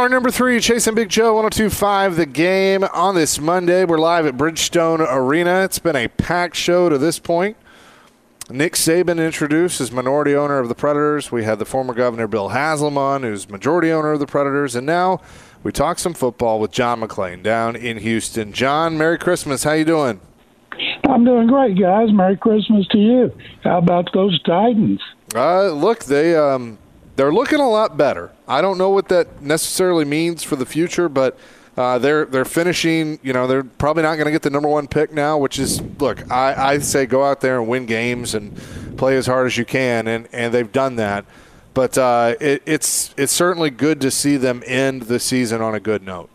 Hour number 3, Chase and Big Joe, 102.5 The Game. On this Monday, we're live at Bridgestone Arena. It's been a packed show to this point. Nick Saban introduced as minority owner of the Predators. We had the former governor, Bill Haslam, on, who's majority owner of the Predators. And now we talk some football with John McClain down in Houston. John, Merry Christmas. How you doing? I'm doing great, guys. Merry Christmas to you. How about those Titans? Look, they're looking a lot better. I don't know what that necessarily means for the future, but they're finishing. You know, they're probably not going to get the number 1 pick now, which is, look, I say go out there and win games and play as hard as you can, and they've done that. But it's certainly good to see them end the season on a good note.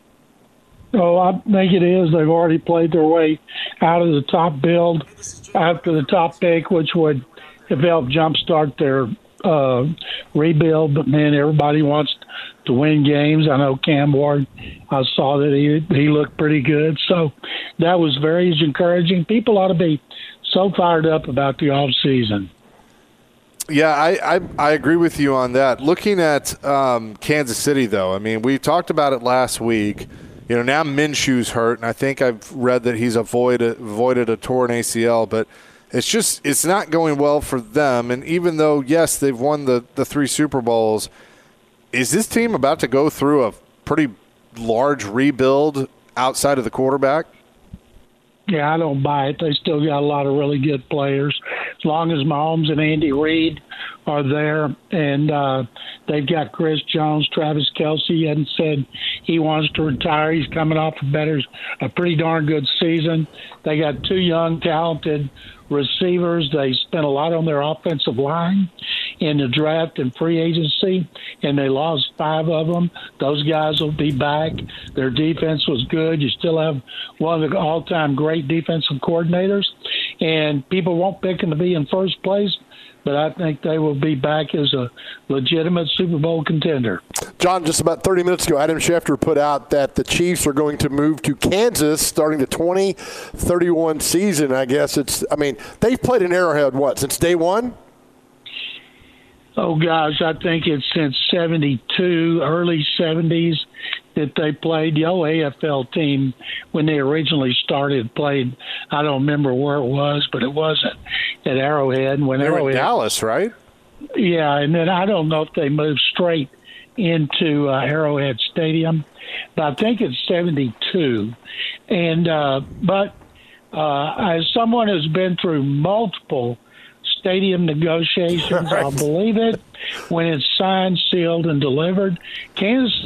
Oh, I think it is. They've already played their way out of the top build after the top pick, which would have helped jumpstart their rebuild. But, man, everybody wants to win games. I know Cam Ward, I saw that he looked pretty good. So that was very encouraging. People ought to be so fired up about the offseason. Yeah, I agree with you on that. Looking at Kansas City, though, I mean, we talked about it last week. You know, now Minshew's hurt, and I think I've read that he's avoided a torn ACL, but it's not going well for them. And even though, yes, they've won the 3 Super Bowls, is this team about to go through a pretty large rebuild outside of the quarterback? Yeah, I don't buy it. They still got a lot of really good players. As long as Mahomes and Andy Reid are there, and they've got Chris Jones, Travis Kelce hadn't said he wants to retire. He's coming off a pretty darn good season. They got 2 young, talented receivers. They spent a lot on their offensive line in the draft and free agency, and they lost 5 of them. Those guys will be back. Their defense was good. You still have one of the all-time great defensive coordinators, and people won't pick him to be in first place, but I think they will be back as a legitimate Super Bowl contender. John, just about 30 minutes ago, Adam Schefter put out that the Chiefs are going to move to Kansas starting the 2031 season. I guess they've played in Arrowhead, since day one? Oh, gosh, I think it's since 72, early 70s, that they played. The old AFL team, when they originally started, played, I don't remember where it was, but it wasn't at Arrowhead. They were in Dallas, right? Yeah, and then I don't know if they moved straight into Arrowhead Stadium, but I think it's 72. And but as someone who's been through multiple stadium negotiations, I'll believe it when it's signed, sealed, and delivered. Kansas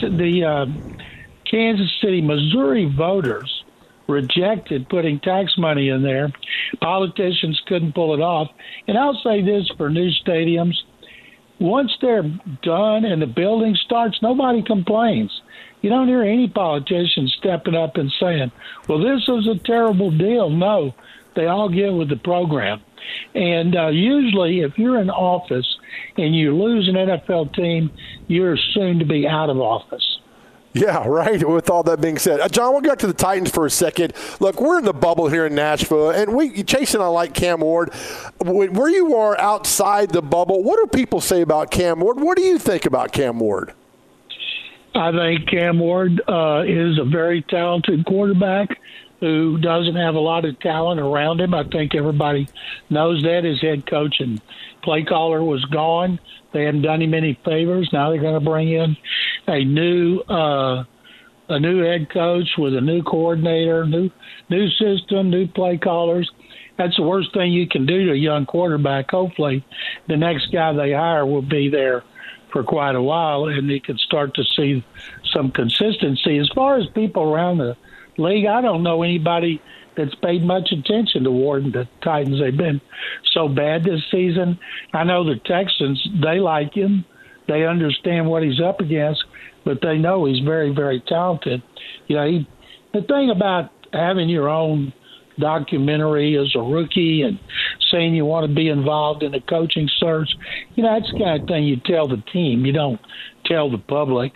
City, Missouri voters rejected putting tax money in there. Politicians couldn't pull it off. And I'll say this for new stadiums. Once they're done and the building starts, nobody complains. You don't hear any politician stepping up and saying, well, this is a terrible deal. No, they all get with the program. And usually if you're in office and you lose an NFL team, you're soon to be out of office. Yeah, right. With all that being said, John, we'll go back to the Titans for a second. Look, we're in the bubble here in Nashville, and Chase and I like Cam Ward. Where you are outside the bubble, what do people say about Cam Ward? What do you think about Cam Ward? I think Cam Ward is a very talented quarterback who doesn't have a lot of talent around him. I think everybody knows that. His head coach and play caller was gone. They hadn't done him any favors. Now they're going to bring in a new head coach with a new coordinator, new system, new play callers. That's the worst thing you can do to a young quarterback. Hopefully the next guy they hire will be there for quite a while, and they can start to see some consistency. As far as people around the league, I don't know anybody that's paid much attention to Ward and the Titans. They've been so bad this season. I know the Texans, they like him. They understand what he's up against, but they know he's very, very talented. You know, the thing about having your own documentary as a rookie and saying you want to be involved in a coaching search, you know, that's the kind of thing you tell the team. You don't tell the public.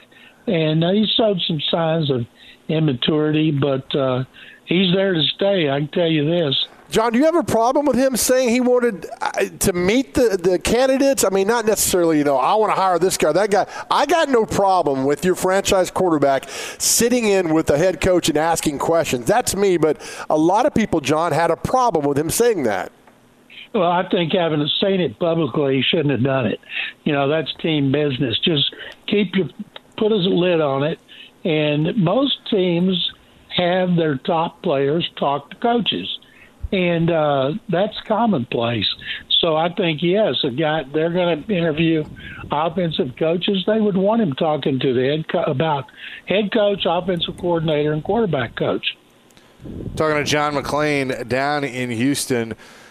and he showed some signs of immaturity, but he's there to stay. I can tell you this. John, do you have a problem with him saying he wanted to meet the candidates? I mean, not necessarily, I want to hire this guy, that guy. I got no problem with your franchise quarterback sitting in with the head coach and asking questions. That's me, but a lot of people, John, had a problem with him saying that. Well, I think having seen it publicly, he shouldn't have done it. That's team business. Just put a lid on it. And most teams have their top players talk to coaches. And that's commonplace. So I think, yes, they're going to interview offensive coaches. They would want him talking to the about head coach, offensive coordinator, and quarterback coach. Talking to John McClain down in Houston.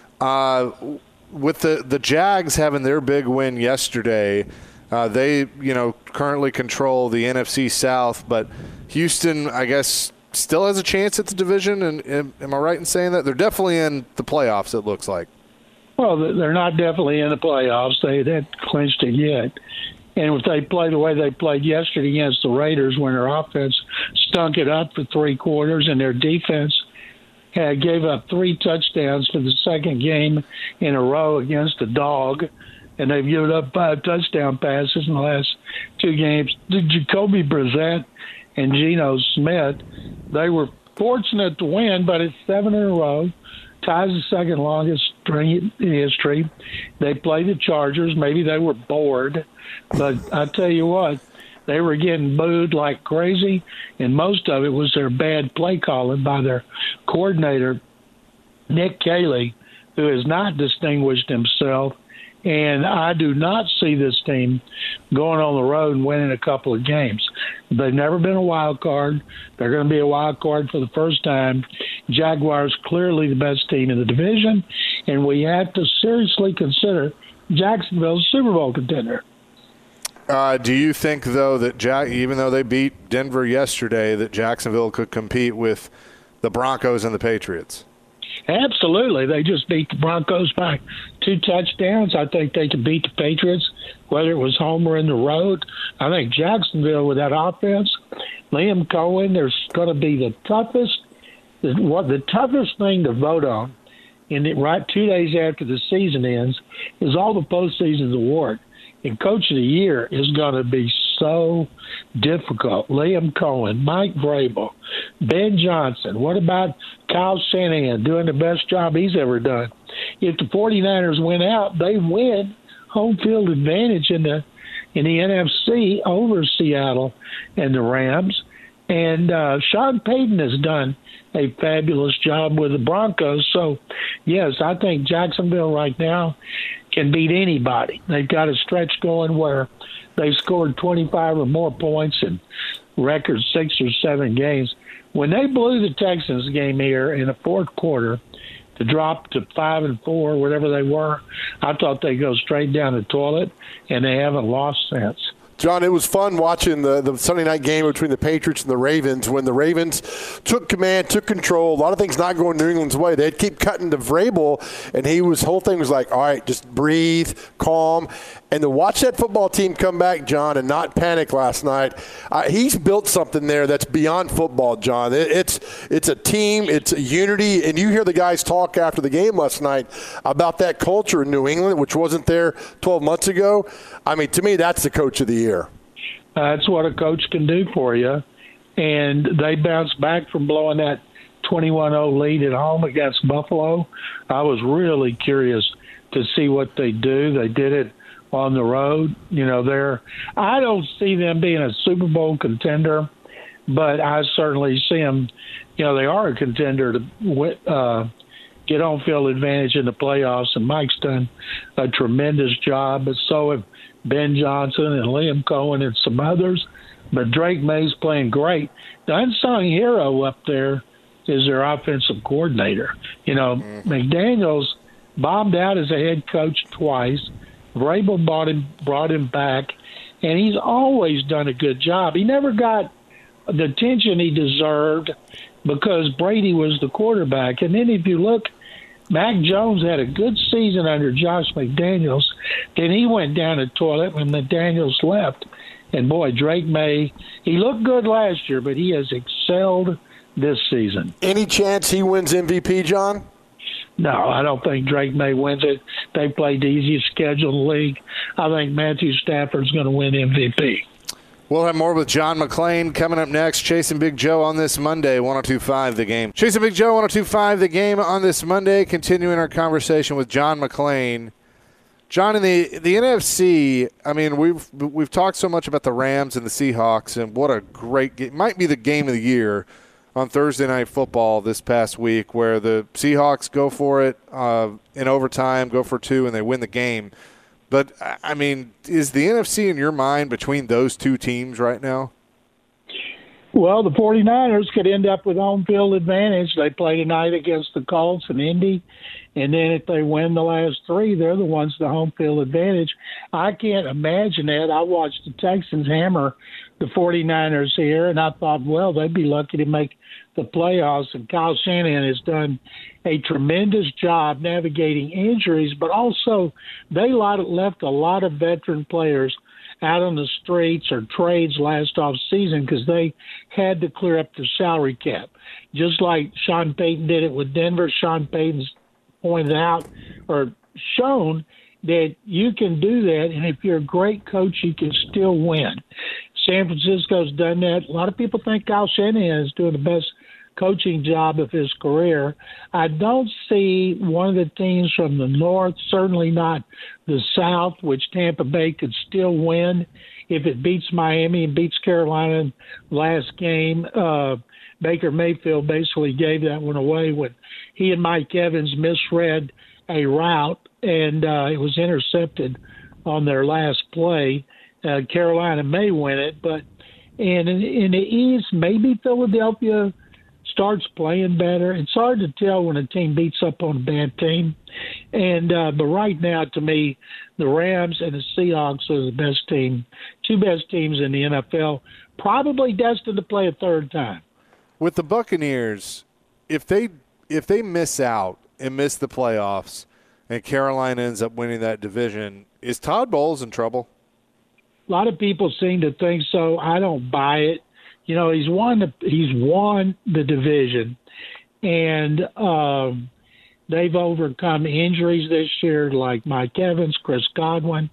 With the Jags having their big win yesterday, they currently control the NFC South, but Houston, I guess, still has a chance at the division, and am I right in saying that? They're definitely in the playoffs, it looks like. Well, they're not definitely in the playoffs. They haven't clinched it yet. And if they play the way they played yesterday against the Raiders, when their offense stunk it up for 3 quarters and their defense gave up 3 touchdowns for the second game in a row against a dog, and they've given up 5 touchdown passes in the last 2 games. Jacoby Brissett and Geno Smith, they were fortunate to win, but it's 7 in a row. Ties the second longest string in history. They played the Chargers. Maybe they were bored, but I tell you what, they were getting booed like crazy, and most of it was their bad play calling by their coordinator, Nick Caley, who has not distinguished himself. And I do not see this team going on the road and winning a couple of games. They've never been a wild card. They're going to be a wild card for the first time. Jaguars clearly the best team in the division, and we have to seriously consider Jacksonville a Super Bowl contender. Do you think, though, that even though they beat Denver yesterday, that Jacksonville could compete with the Broncos and the Patriots? Absolutely. They just beat the Broncos by 2 touchdowns. I think they could beat the Patriots, whether it was home or in the road. I think Jacksonville, with that offense, Liam Cohen, there's going to be the toughest thing to vote on right 2 days after the season ends is all the postseason award. And Coach of the Year is going to be so difficult. Liam Cohen, Mike Vrabel, Ben Johnson. What about Kyle Shanahan doing the best job he's ever done? If the 49ers win out, they win home field advantage in the NFC over Seattle and the Rams. And Sean Payton has done a fabulous job with the Broncos. So, yes, I think Jacksonville right now can beat anybody. They've got a stretch going where they scored 25 or more points in record 6 or 7 games. When they blew the Texans game here in the fourth quarter to drop to 5-4, whatever they were, I thought they'd go straight down the toilet, and they haven't lost since. John, it was fun watching the Sunday night game between the Patriots and the Ravens when the Ravens took command, took control. A lot of things not going New England's way. They'd keep cutting to Vrabel, and whole thing was like, all right, just breathe, calm. And to watch that football team come back, John, and not panic last night, he's built something there that's beyond football, John. It's a team, it's a unity, and you hear the guys talk after the game last night about that culture in New England, which wasn't there 12 months ago. I mean, to me, that's the coach of the year. That's what a coach can do for you. And they bounced back from blowing that 21-0 lead at home against Buffalo. I was really curious to see what they do. They did it on the road. I don't see them being a Super Bowl contender, but I certainly see them. They are a contender to get home field advantage in the playoffs, and Mike's done a tremendous job, but so have Ben Johnson and Liam Cohen and some others. But Drake May's playing great. The unsung hero up there is their offensive coordinator. McDaniels bombed out as a head coach twice. Vrabel brought him back, and he's always done a good job. He never got the attention he deserved because Brady was the quarterback. And then if you look, Mac Jones had a good season under Josh McDaniels. Then he went down the toilet when McDaniels left. And, boy, Drake May, he looked good last year, but he has excelled this season. Any chance he wins MVP, John? No, I don't think Drake May wins it. They played the easiest schedule in the league. I think Matthew Stafford's going to win MVP. We'll have more with John McClain coming up next. Chasing Big Joe on this Monday, 102.5 The Game. Chasing Big Joe, 102.5 The Game on this Monday. Continuing our conversation with John McClain. John, in the NFC, I mean, we've talked so much about the Rams and the Seahawks, and what a great game. Might be the game of the year on Thursday Night Football this past week, where the Seahawks go for it in overtime, go for two, and they win the game. But, I mean, is the NFC in your mind between those two teams right now? Well, the 49ers could end up with home field advantage. They play tonight against the Colts and Indy. And then if they win the last three, they're the ones with the home field advantage. I can't imagine that. I watched the Texans hammer the 49ers here, and I thought, well, they'd be lucky to make the playoffs. And Kyle Shanahan has done a tremendous job navigating injuries, but also they left a lot of veteran players out on the streets or trades last off season because they had to clear up the salary cap. Just like Sean Payton did it with Denver, Sean Payton's pointed out or shown that you can do that, and if you're a great coach, you can still win. San Francisco's done that. A lot of people think Kyle Shanahan is doing the best coaching job of his career. I don't see one of the teams from the North, certainly not the South, which Tampa Bay could still win if it beats Miami and beats Carolina last game. Baker Mayfield basically gave that one away when he and Mike Evans misread a route, and it was intercepted on their last play. Carolina may win it, but in the East, maybe Philadelphia starts playing better. It's hard to tell when a team beats up on a bad team. And but right now, to me, the Rams and the Seahawks are the best team, two best teams in the NFL, probably destined to play a third time. With the Buccaneers, if they miss out and miss the playoffs and Carolina ends up winning that division, is Todd Bowles in trouble? A lot of people seem to think so. I don't buy it. You know, he's won the division, and they've overcome injuries this year, like Mike Evans, Chris Godwin,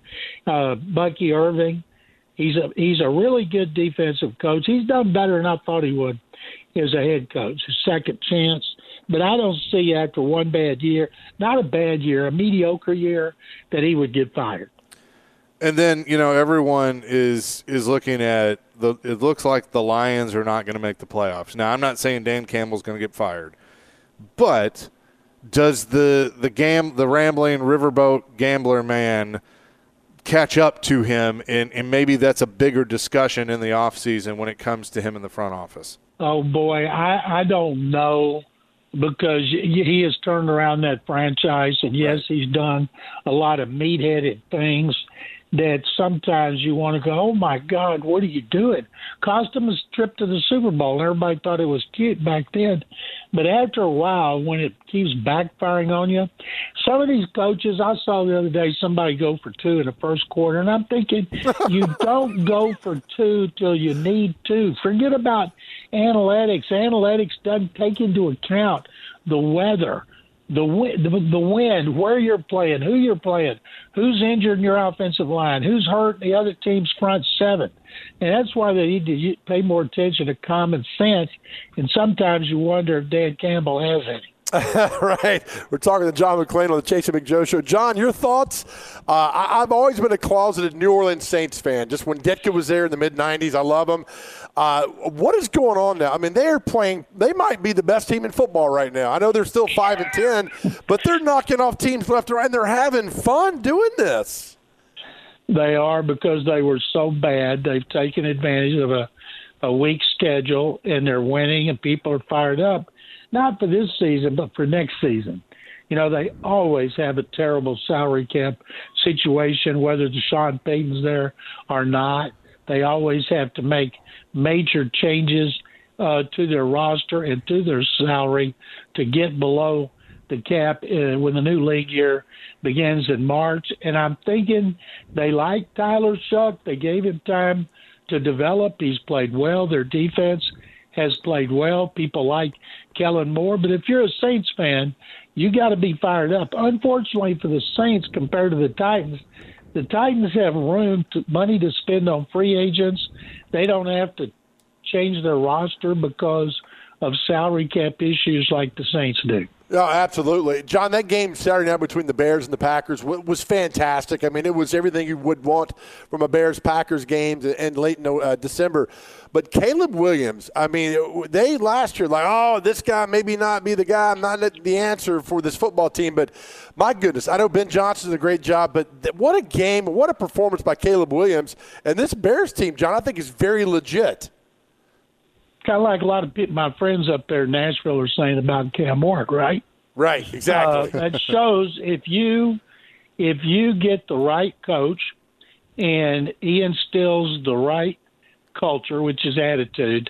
Bucky Irving. He's a really good defensive coach. He's done better than I thought he would as a head coach, his second chance. But I don't see after one bad year, not a bad year, a mediocre year, that he would get fired. And then, you know, everyone is looking at it looks like the Lions are not going to make the playoffs. Now, I'm not saying Dan Campbell's going to get fired, but does the rambling riverboat gambler man catch up to him, and maybe that's a bigger discussion in the offseason when it comes to him in the front office? Oh, boy, I don't know, because he has turned around that franchise, and yes, he's done a lot of meat-headed things that sometimes you want to go, oh, my God, what are you doing? Cost him a trip to the Super Bowl, and everybody thought it was cute back then. But after a while, when it keeps backfiring on you, some of these coaches, I saw the other day somebody go for two in the first quarter, and I'm thinking, you don't go for two till you need to. Forget about analytics. Analytics doesn't take into account the weather, the wind, where you're playing, who you're playing, who's injured in your offensive line, who's hurt in the other team's front seven. And that's why they need to pay more attention to common sense. And sometimes you wonder if Dan Campbell has any. Right. We're talking to John McClain on the Chasing Big Joe Show. John, your thoughts? I've always been a closeted New Orleans Saints fan. Just when Ditka was there in the mid-'90s, I love him. What is going on now? I mean, they might be the best team in football right now. I know they're still 5-10, but they're knocking off teams left and right, and they're having fun doing this. They are, because they were so bad. They've taken advantage of a weak schedule, and they're winning, and people are fired up. Not for this season, but for next season. You know, they always have a terrible salary cap situation, whether Sean Payton's there or not. They always have to make major changes to their roster and to their salary to get below the cap when the new league year begins in March. And I'm thinking they like Tyler Shuck. They gave him time to develop. He's played well. Their defense has played well. People like Kellen Moore. But if you're a Saints fan, you got to be fired up. Unfortunately for the Saints, compared to the Titans have money to spend on free agents. They don't have to change their roster because of salary cap issues like the Saints do. No, absolutely. John, that game Saturday night between the Bears and the Packers was fantastic. I mean, it was everything you would want from a Bears-Packers game and late in December. But Caleb Williams, I mean, they last year this guy maybe not be the guy. I'm not the answer for this football team. But my goodness, I know Ben Johnson did a great job. But what a game, what a performance by Caleb Williams. And this Bears team, John, I think is very legit. Kind of like a lot of people, my friends up there in Nashville are saying about Cam Ward, right? Right, exactly. That shows if you get the right coach and he instills the right culture, which is attitude,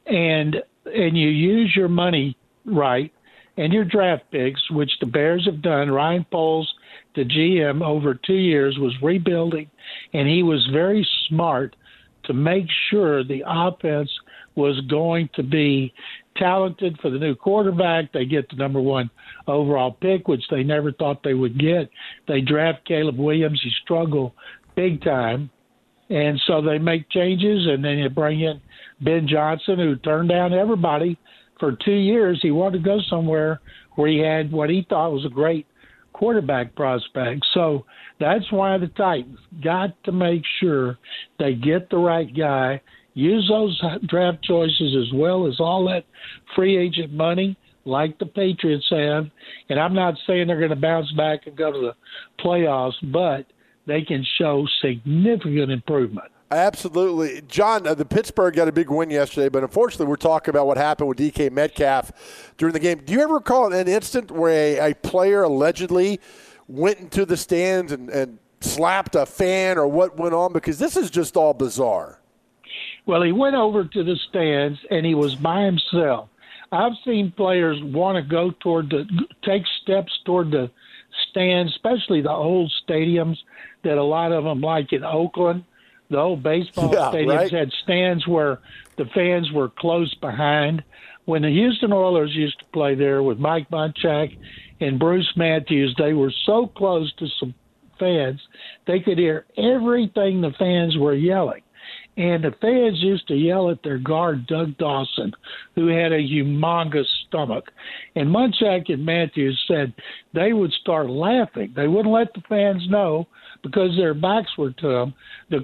and you use your money right and your draft picks, which the Bears have done. Ryan Poles, the GM, over 2 years was rebuilding, and he was very smart to make sure the offense was going to be talented for the new quarterback. They get the number one overall pick, which they never thought they would get. They draft Caleb Williams. He struggled big time. And so they make changes, and then you bring in Ben Johnson, who turned down everybody for 2 years. He wanted to go somewhere where he had what he thought was a great quarterback prospect. So that's why the Titans got to make sure they get the right guy, use those draft choices as well as all that free agent money like the Patriots have. And I'm not saying they're going to bounce back and go to the playoffs, but they can show significant improvement. Absolutely. John, the Pittsburgh got a big win yesterday, but unfortunately we're talking about what happened with DK Metcalf during the game. Do you ever recall an instant where a player allegedly went into the stands and slapped a fan, or what went on? Because this is just all bizarre. Well, he went over to the stands, and he was by himself. I've seen players want to take steps toward the stands, especially the old stadiums that a lot of them, like in Oakland, the old baseball stadiums had stands where the fans were close behind. When the Houston Oilers used to play there with Mike Munchak and Bruce Matthews, they were so close to some fans, they could hear everything the fans were yelling. And the fans used to yell at their guard, Doug Dawson, who had a humongous stomach. And Munchak and Matthews said they would start laughing. They wouldn't let the fans know because their backs were to them. The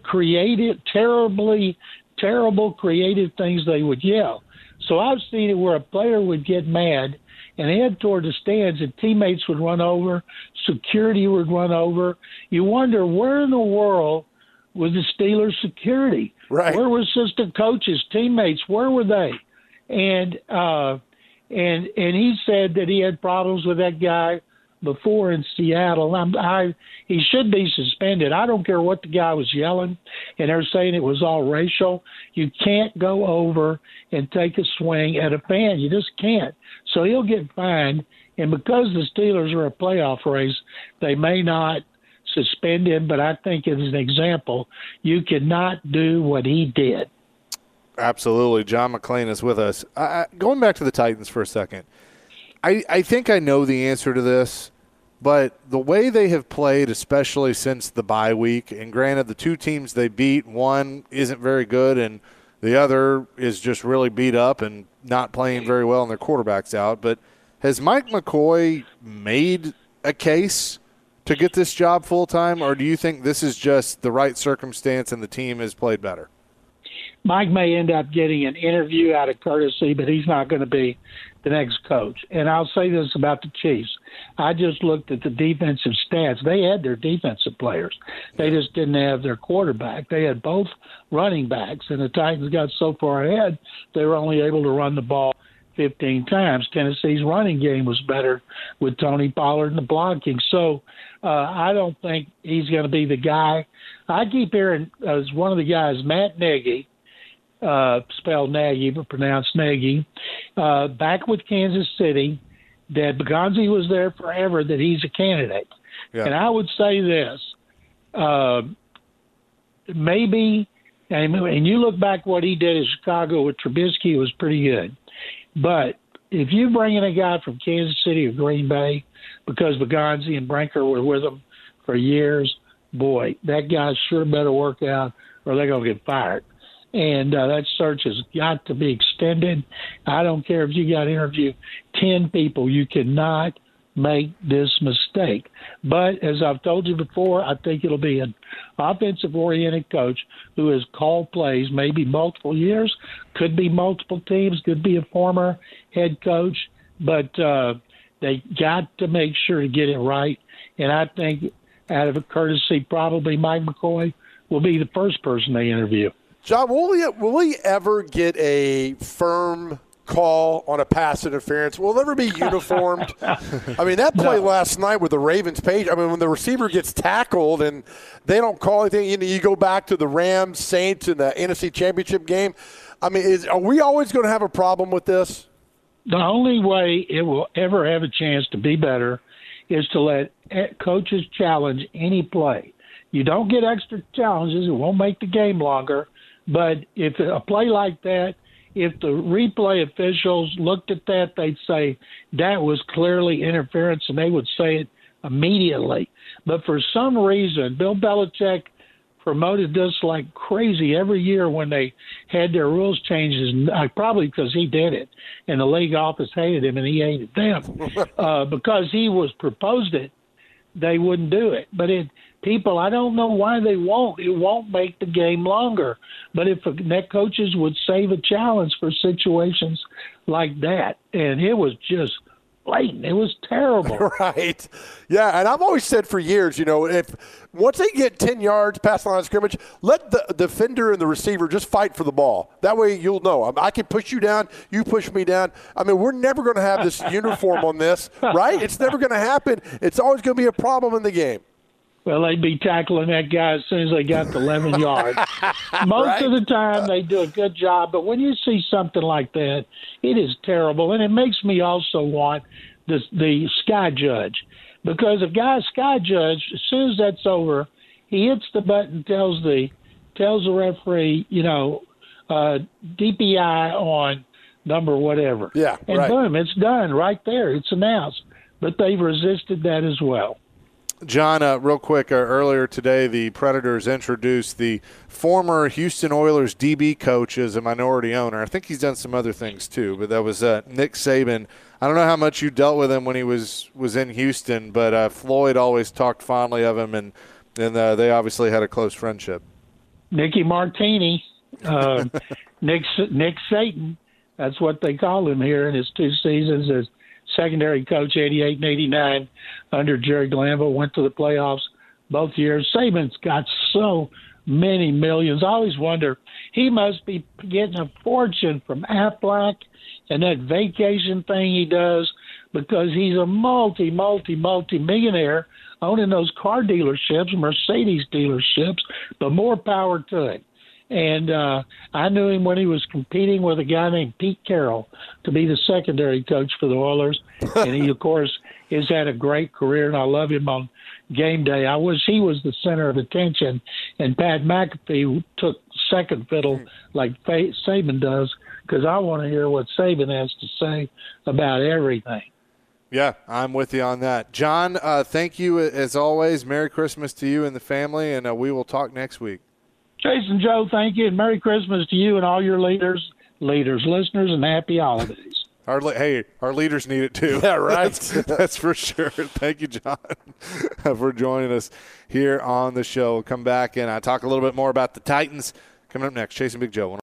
terrible creative things they would yell. So I've seen it where a player would get mad and head toward the stands, and teammates would run over, security would run over. You wonder, where in the world was the Steelers security? Right. Where were assistant coaches, teammates? Where were they? And he said that he had problems with that guy before in Seattle. He should be suspended. I don't care what the guy was yelling, and they're saying it was all racial. You can't go over and take a swing at a fan. You just can't. So he'll get fined, and because the Steelers are a playoff race, they may not suspend him, but I think as an example, you cannot do what he did. Absolutely. John McClain is with us. Going back to the Titans for a second, I think I know the answer to this, but the way they have played, especially since the bye week, and granted the two teams they beat, one isn't very good and the other is just really beat up and not playing very well and their quarterback's out, but has Mike McCoy made a case to get this job full-time, or do you think this is just the right circumstance and the team has played better? Mike may end up getting an interview out of courtesy, but he's not going to be the next coach. And I'll say this about the Chiefs. I just looked at the defensive stats. They had their defensive players. They just didn't have their quarterback. They had both running backs, and the Titans got so far ahead, they were only able to run the ball 15 times. Tennessee's running game was better with Tony Pollard and the blocking. So I don't think he's going to be the guy. I keep hearing as one of the guys, Matt Nagy, spelled Nagy but pronounced Nagy, back with Kansas City, that Begonzi was there forever, that he's a candidate. Yeah. And I would say this, maybe And you look back what he did in Chicago with Trubisky, it was pretty good. But if you bring in a guy from Kansas City or Green Bay because Begonzi and Brinker were with him for years, boy, that guy sure better work out or they're going to get fired. And that search has got to be extended. I don't care if you got to interview 10 people. You cannot make this mistake. But as I've told you before, I think it'll be an offensive-oriented coach who has called plays maybe multiple years, could be multiple teams, could be a former head coach, but they got to make sure to get it right. And I think out of a courtesy, probably Mike McCoy will be the first person they interview. John, will he ever get a firm call on a pass interference? Will it ever be uniformed? I mean, that play last night with the Ravens page, I mean, when the receiver gets tackled and they don't call anything, you go back to the Rams, Saints in the NFC Championship game. I mean, are we always going to have a problem with this? The only way it will ever have a chance to be better is to let coaches challenge any play. You don't get extra challenges. It won't make the game longer. But if a play like that, if the replay officials looked at that, they'd say that was clearly interference, and they would say it immediately. But for some reason, Bill Belichick promoted this like crazy every year when they had their rules changes, probably because he did it, and the league office hated him and he hated them. Because he was proposed it, they wouldn't do it. But people, I don't know why they won't. It won't make the game longer. But if net coaches would save a challenge for situations like that, and it was just blatant. It was terrible. Right. Yeah, and I've always said for years, if once they get 10 yards past the line of scrimmage, let the defender and the receiver just fight for the ball. That way you'll know. I can push you down, you push me down. I mean, we're never going to have this uniform on this, right? It's never going to happen. It's always going to be a problem in the game. Well, they'd be tackling that guy as soon as they got to 11 yards. Most of the time, they do a good job. But when you see something like that, it is terrible. And it makes me also want the sky judge. Because if sky judge, as soon as that's over, he hits the button, tells the referee, DPI on number whatever. Yeah, and right. Boom, it's done right there. It's announced. But they've resisted that as well. John, real quick, earlier today, the Predators introduced the former Houston Oilers DB coach as a minority owner. I think he's done some other things too, but that was Nick Saban. I don't know how much you dealt with him when he was in Houston, but Floyd always talked fondly of him, and they obviously had a close friendship. Nicky Martini, Nick Satan, that's what they call him here in his 2 seasons as secondary coach, 88 and 89, under Jerry Glanville, went to the playoffs both years. Saban's got so many millions. I always wonder, he must be getting a fortune from Aflac and that vacation thing he does, because he's a multi-millionaire owning those car dealerships, Mercedes dealerships, but more power to it. And I knew him when he was competing with a guy named Pete Carroll to be the secondary coach for the Oilers. And he, of course, has had a great career, and I love him on game day. I wish he was the center of attention, and Pat McAfee took second fiddle like Saban does, because I want to hear what Saban has to say about everything. Yeah, I'm with you on that. John, thank you as always. Merry Christmas to you and the family, and we will talk next week. Jason, Joe, thank you, and Merry Christmas to you and all your listeners, and happy holidays. Our leaders need it too. Yeah, right. That's for sure. Thank you, John, for joining us here on the show. We'll come back and talk a little bit more about the Titans coming up next. Chasing Big Joe.